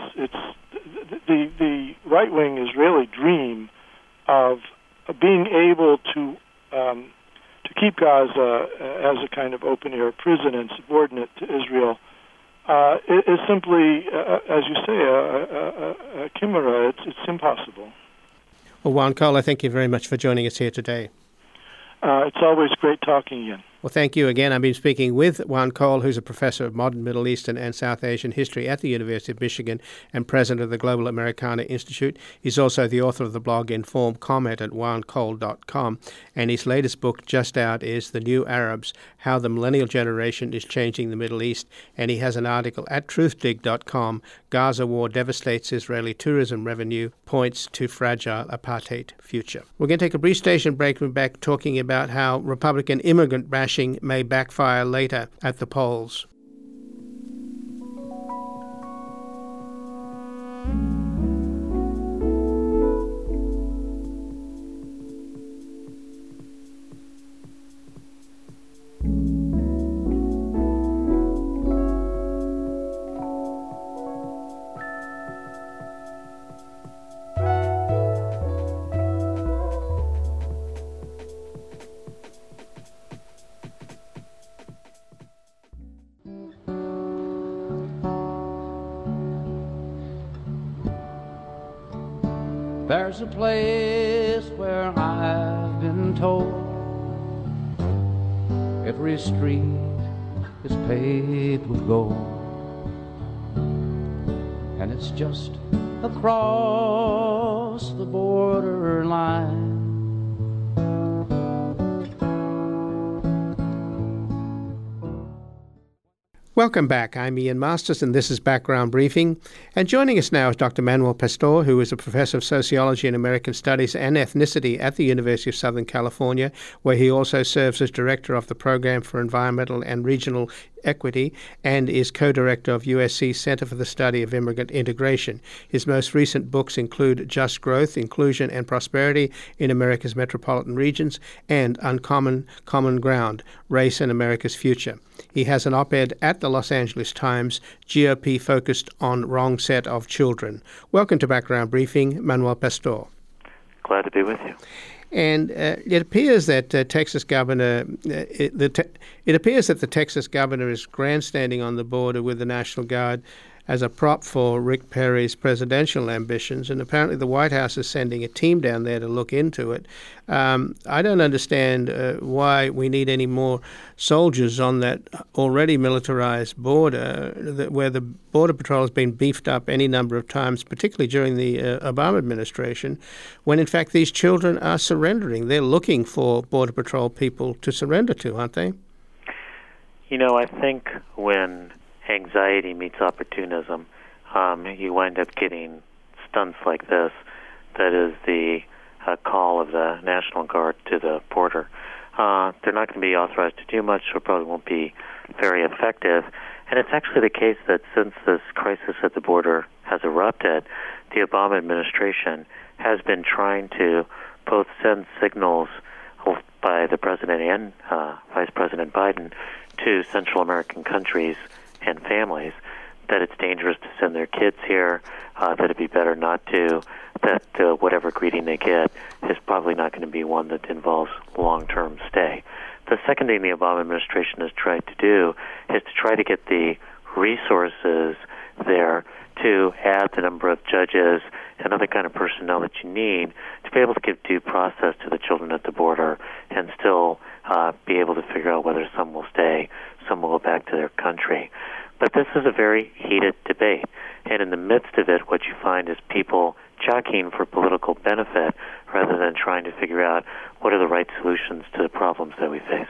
it's the the right wing Israeli dream of being able to um, to keep Gaza as a kind of open-air prison and subordinate to Israel uh, is simply, uh, as you say, a, a, a chimera. It's, it's impossible. Well, Juan Cole, I thank you very much for joining us here today. Uh, it's always great talking, Ian. Well, thank you again. I've been speaking with Juan Cole, who's a professor of modern Middle Eastern and South Asian history at the University of Michigan and president of the Global Americana Institute. He's also the author of the blog Informed Comment at juan cole dot com. And his latest book, just out, is The New Arabs, How the Millennial Generation is Changing the Middle East. And he has an article at truth dig dot com, Gaza War Devastates Israeli Tourism Revenue, Points to Fragile Apartheid Future. We're going to take a brief station break. We're back talking about how Republican immigrant bashing may backfire later at the polls. There's a place where I've been told every street is paved with gold, and it's just across the border line. Welcome back. I'm Ian Masters, and this is Background Briefing. And joining us now is Doctor Manuel Pastor, who is a professor of sociology and American studies and ethnicity at the University of Southern California, where he also serves as director of the Program for Environmental and Regional Equity and is co-director of U S C's Center for the Study of Immigrant Integration. His most recent books include Just Growth, Inclusion and Prosperity in America's Metropolitan Regions and Uncommon Common Ground, Race and America's Future. He has an op-ed at the Los Angeles Times, G O P focused on wrong set of children. Welcome to Background Briefing, Manuel Pastor. Glad to be with you. And uh, it appears that uh, Texas governor, uh, it, the te- it appears that the Texas governor is grandstanding on the border with the National Guard, as a prop for Rick Perry's presidential ambitions, and apparently the White House is sending a team down there to look into it. Um, I don't understand uh, why we need any more soldiers on that already militarized border, that, where the Border Patrol has been beefed up any number of times, particularly during the uh, Obama administration, when in fact these children are surrendering. They're looking for Border Patrol people to surrender to, aren't they? You know, I think when anxiety meets opportunism, um, you wind up getting stunts like this. That is the uh, call of the National Guard to the border. Uh, they're not going to be authorized to do much, so probably won't be very effective. And it's actually the case that since this crisis at the border has erupted, the Obama administration has been trying to both send signals by the president and uh, Vice President Biden to Central American countries and families that it's dangerous to send their kids here, uh, that it'd be better not to, that uh, whatever greeting they get is probably not going to be one that involves long-term stay. The second thing the Obama administration has tried to do is to try to get the resources there to add the number of judges and other kind of personnel that you need to be able to give due process to the children at the border and still uh, be able to figure out whether some will stay, some will go back to their country. But this is a very heated debate, and in the midst of it, what you find is people jockeying for political benefit rather than trying to figure out what are the right solutions to the problems that we face.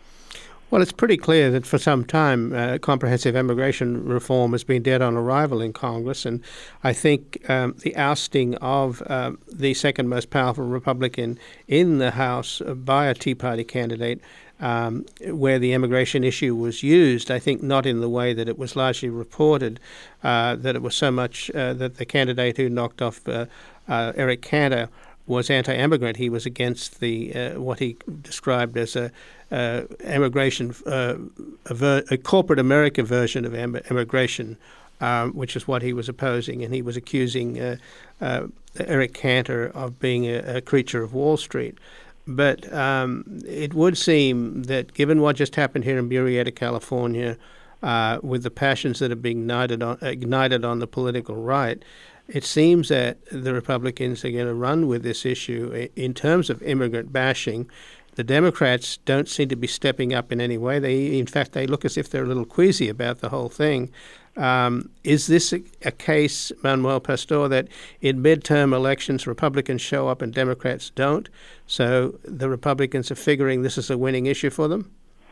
Well, it's pretty clear that for some time uh, comprehensive immigration reform has been dead on arrival in Congress, and I think um, the ousting of uh, the second most powerful Republican in the House by a Tea Party candidate, um, where the immigration issue was used, I think not in the way that it was largely reported, uh, that it was so much uh, that the candidate who knocked off uh, uh, Eric Cantor was anti-immigrant. He was against the uh, what he described as a uh, immigration, uh, a, ver- a corporate America version of em- immigration, um, which is what he was opposing, and he was accusing uh, uh, Eric Cantor of being a, a creature of Wall Street. But um, it would seem that given what just happened here in Murrieta, California, uh, with the passions that are being ignited on, ignited on the political right, it seems that the Republicans are going to run with this issue in terms of immigrant bashing. The Democrats don't seem to be stepping up in any way. They, in fact, they look as if they're a little queasy about the whole thing. Um, is this a, a case, Manuel Pastor, that in midterm elections Republicans show up and Democrats don't? So the Republicans are figuring this is a winning issue for them?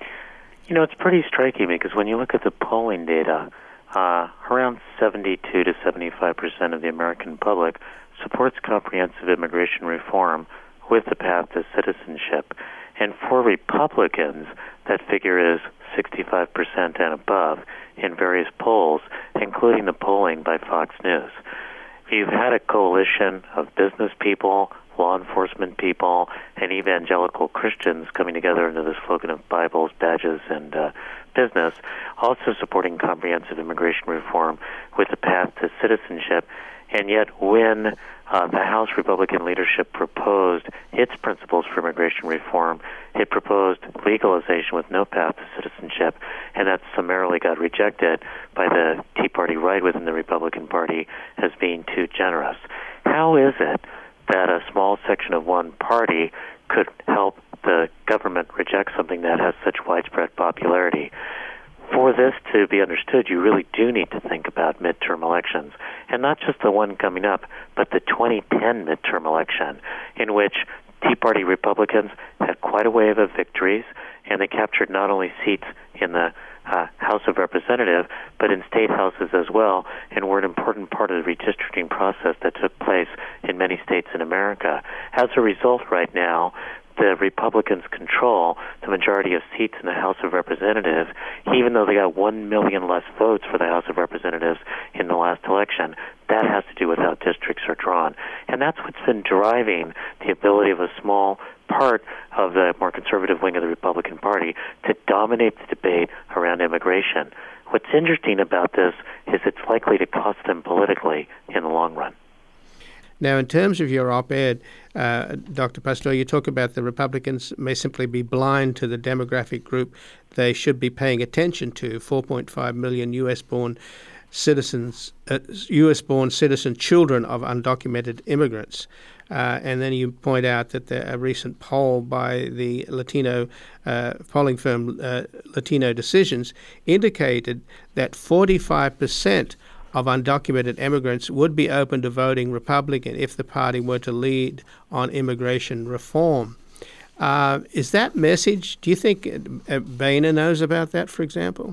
You know, it's pretty striking because when you look at the polling data, Uh, around seventy-two to seventy-five percent of the American public supports comprehensive immigration reform with the path to citizenship. And for Republicans, that figure is sixty-five percent and above in various polls, including the polling by Fox News. You've had a coalition of business people, law enforcement people, and evangelical Christians coming together under the slogan of Bibles, badges, and uh, business, also supporting comprehensive immigration reform with the path to citizenship. And yet when uh, the House Republican leadership proposed its principles for immigration reform, it proposed legalization with no path to citizenship, and that summarily got rejected by the Tea Party right within the Republican Party as being too generous. How is it that a small section of one party could help the government reject something that has such widespread popularity? For this to be understood, you really do need to think about midterm elections, and not just the one coming up, but the twenty ten midterm election, in which Tea Party Republicans had quite a wave of victories, and they captured not only seats in the uh, House of Representatives, but in state houses as well, and were an important part of the redistricting process that took place in many states in America. As a result, right now, the Republicans control the majority of seats in the House of Representatives, even though they got one million less votes for the House of Representatives in the last election. That has to do with how districts are drawn. And that's what's been driving the ability of a small part of the more conservative wing of the Republican Party to dominate the debate around immigration. What's interesting about this is it's likely to cost them politically in the long run. Now, in terms of your op-ed, uh, Doctor Pastor, you talk about the Republicans may simply be blind to the demographic group they should be paying attention to, four point five million U S-born citizens, uh, U S-born citizen children of undocumented immigrants. Uh, and then you point out that the, a recent poll by the Latino uh, polling firm uh, Latino Decisions indicated that forty-five percent of undocumented immigrants would be open to voting Republican if the party were to lead on immigration reform. Uh, is that message, do you think uh, Boehner knows about that, for example?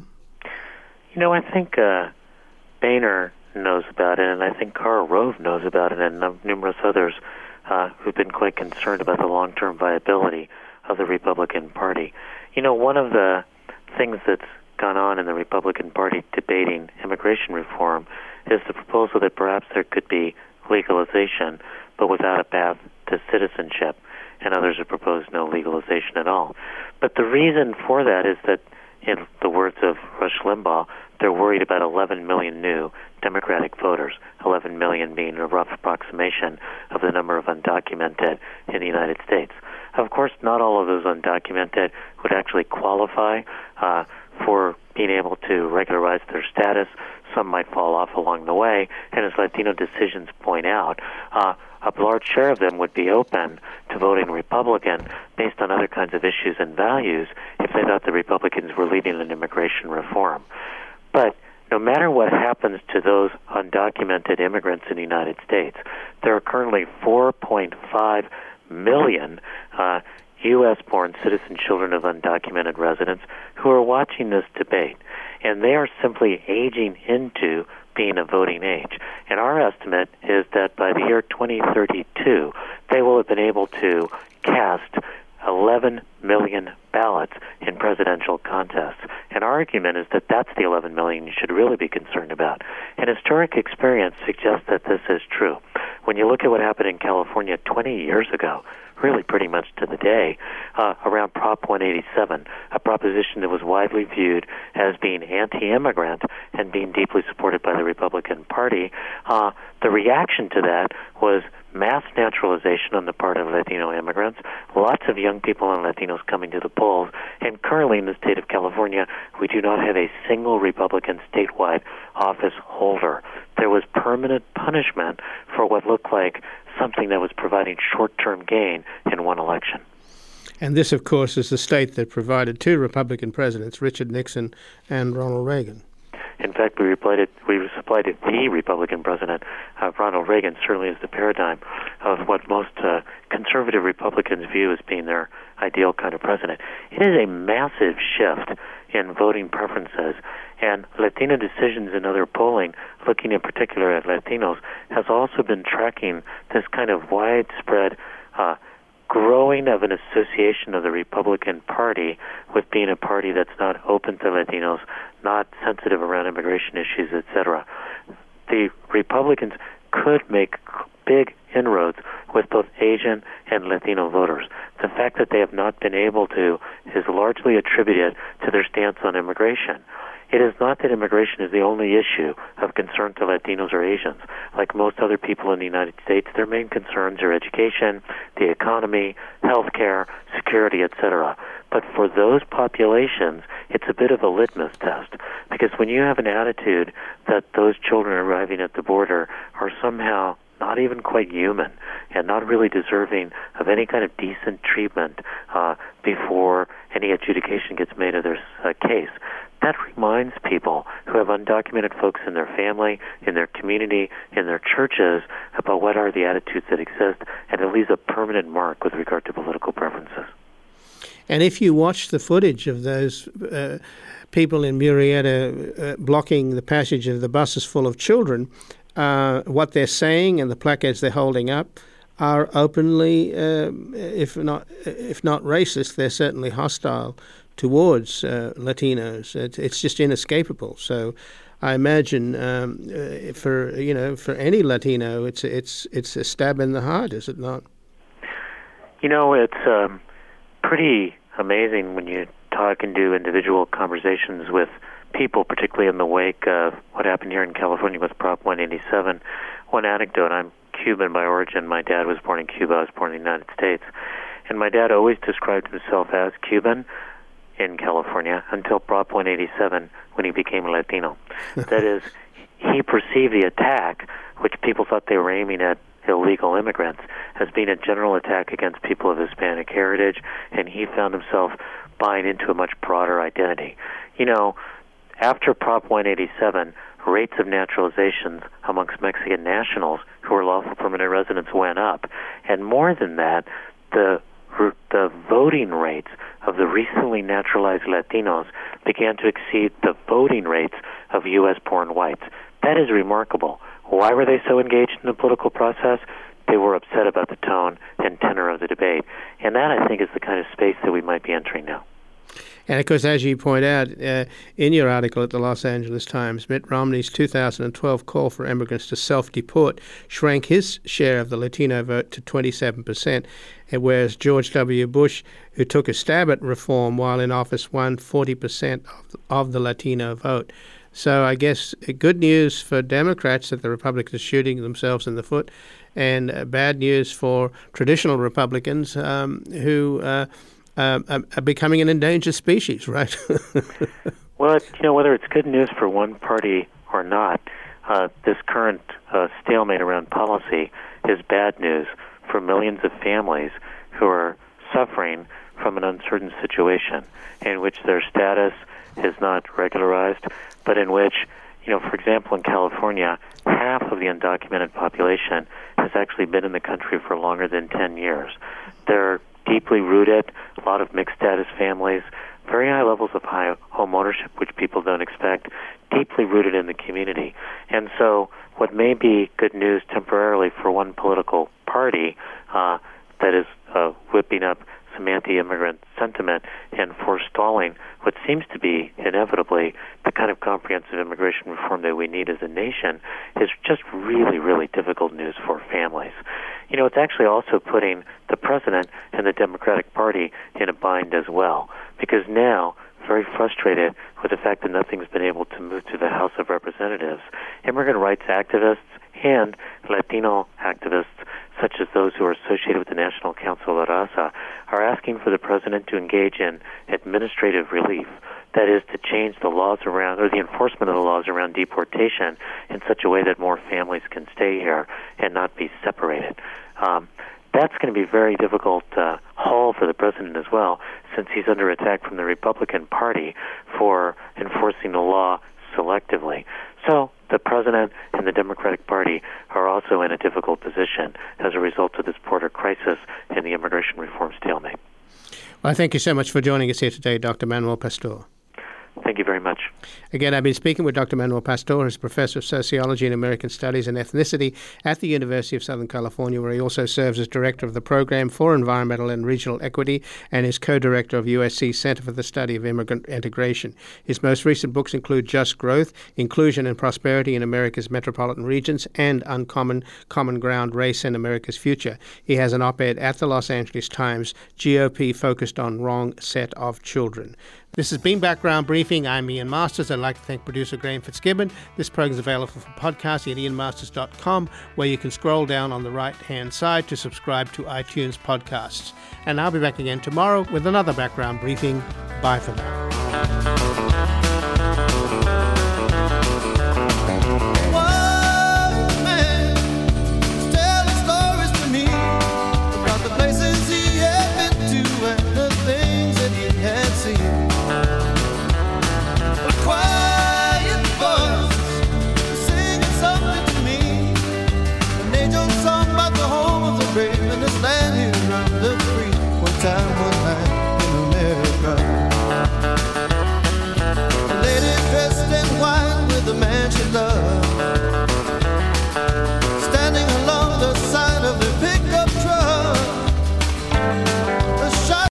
You know, I think uh, Boehner knows about it, and I think Karl Rove knows about it, and num- numerous others uh, who've been quite concerned about the long-term viability of the Republican Party. You know, one of the things that's gone on in the Republican Party debating immigration reform is the proposal that perhaps there could be legalization, but without a path to citizenship, and others have proposed no legalization at all. But the reason for that is that, in the words of Rush Limbaugh, they're worried about eleven million new Democratic voters, eleven million being a rough approximation of the number of undocumented in the United States. Of course, not all of those undocumented would actually qualify uh, for being able to regularize their status. Some might fall off along the way, and as Latino Decisions point out, uh, a large share of them would be open to voting Republican based on other kinds of issues and values if they thought the Republicans were leading an immigration reform. But no matter what happens to those undocumented immigrants in the United States, there are currently four point five million uh, U S-born citizen children of undocumented residents who are watching this debate, and they are simply aging into being a voting age. And our estimate is that by the year twenty thirty-two, they will have been able to cast eleven million ballots in presidential contests. And our argument is that that's the eleven million you should really be concerned about. And historic experience suggests that this is true. When you look at what happened in California twenty years ago, really pretty much to the day, uh, around Prop one eighty-seven, a proposition that was widely viewed as being anti-immigrant and being deeply supported by the Republican Party, uh, the reaction to that was mass naturalization on the part of Latino immigrants, lots of young people and Latinos coming to the polls, and currently in the state of California, we do not have a single Republican statewide office holder. There was permanent punishment for what looked like something that was providing short-term gain in one election. And this, of course, is the state that provided two Republican presidents, Richard Nixon and Ronald Reagan. In fact, we replied it, we supplied it the Republican president, uh, Ronald Reagan, certainly is the paradigm of what most uh, conservative Republicans view as being their ideal kind of president. It is a massive shift in voting preferences, and Latino Decisions and other polling, looking in particular at Latinos, has also been tracking this kind of widespread uh, growing of an association of the Republican Party with being a party that's not open to Latinos, not sensitive around immigration issues, et cetera. The Republicans could make big inroads with both Asian and Latino voters. The fact that they have not been able to is largely attributed to their stance on immigration. It is not that immigration is the only issue of concern to Latinos or Asians. Like most other people in the United States, their main concerns are education, the economy, health care, security, et cetera. But for those populations, it's a bit of a litmus test, because when you have an attitude that those children arriving at the border are somehow not even quite human and not really deserving of any kind of decent treatment uh, before any adjudication gets made of their uh, case, that reminds people who have undocumented folks in their family, in their community, in their churches about what are the attitudes that exist, and it leaves a permanent mark with regard to political preferences. And if you watch the footage of those uh, people in Murrieta uh, blocking the passage of the buses full of children, uh, what they're saying and the placards they're holding up are openly, uh, if not if not racist, they're certainly hostile towards uh, Latinos. It, it's just inescapable. So I imagine um, uh, for you know for any Latino, it's it's it's a stab in the heart, is it not? You know, it's um, pretty amazing when you talk and do individual conversations with people, particularly in the wake of what happened here in California with Prop one eighty-seven. One anecdote: I'm Cuban by origin. My dad was born in Cuba. I was born in the United States, and my dad always described himself as Cuban in California until Prop one eighty-seven, when he became Latino. That is, he perceived the attack, which people thought they were aiming at illegal immigrants, as being a general attack against people of Hispanic heritage, and he found himself buying into a much broader identity. You know, after Prop one eighty-seven, rates of naturalizations amongst Mexican nationals who were lawful permanent residents went up. And more than that, the the voting rates of the recently naturalized Latinos began to exceed the voting rates of U S-born whites. That is remarkable. Why were they so engaged in the political process? They were upset about the tone and tenor of the debate. And that, I think, is the kind of space that we might be entering now. And, of course, as you point out uh, in your article at the Los Angeles Times, Mitt Romney's two thousand twelve call for immigrants to self-deport shrank his share of the Latino vote to twenty-seven percent, whereas George W. Bush, who took a stab at reform while in office, won forty percent of the, of the Latino vote. So I guess good news for Democrats that the Republicans are shooting themselves in the foot, and uh, bad news for traditional Republicans um, who uh, uh, are becoming an endangered species, right? Well, you know, whether it's good news for one party or not, uh, this current uh, stalemate around policy is bad news for millions of families who are suffering from an uncertain situation in which their status is not regularized, but in which, you know, for example, in California, half of the undocumented population has actually been in the country for longer than ten years. They're deeply rooted, a lot of mixed status families, very high levels of high home ownership, which people don't expect, deeply rooted in the community. And so what may be good news temporarily for one political party uh, that is uh, whipping up some anti-immigrant sentiment and forestalling what seems to be inevitably the kind of comprehensive immigration reform that we need as a nation is just really, really difficult news for families. You know, it's actually also putting the president and the Democratic Party in a bind as well, because now, very frustrated with the fact that nothing's been able to move to the House of Representatives, immigrant rights activists and Latino activists, such as those who are associated with the National Council of La Raza, are asking for the president to engage in administrative relief. That is, to change the laws around, or the enforcement of the laws around deportation in such a way that more families can stay here and not be separated. Um, that's going to be a very difficult uh, haul for the president as well, since he's under attack from the Republican Party for enforcing the law selectively. So the president and the Democratic Party are also in a difficult position as a result of this border crisis and the immigration reform stalemate. Well, thank you so much for joining us here today, Doctor Manuel Pastor. Thank you very much. Again, I've been speaking with Doctor Manuel Pastor, who's Professor of Sociology and American Studies and Ethnicity at the University of Southern California, where he also serves as Director of the Program for Environmental and Regional Equity and is Co-Director of U S C Center for the Study of Immigrant Integration. His most recent books include Just Growth, Inclusion and Prosperity in America's Metropolitan Regions, and Uncommon Common Ground, Race and America's Future. He has an op-ed at the Los Angeles Times, G O P focused on wrong set of children. This has been Background Briefing. I'm Ian Masters. I'd like to thank producer Graham Fitzgibbon. This program is available for podcasting at ian masters dot com, where you can scroll down on the right-hand side to subscribe to iTunes podcasts. And I'll be back again tomorrow with another Background Briefing. Bye for now.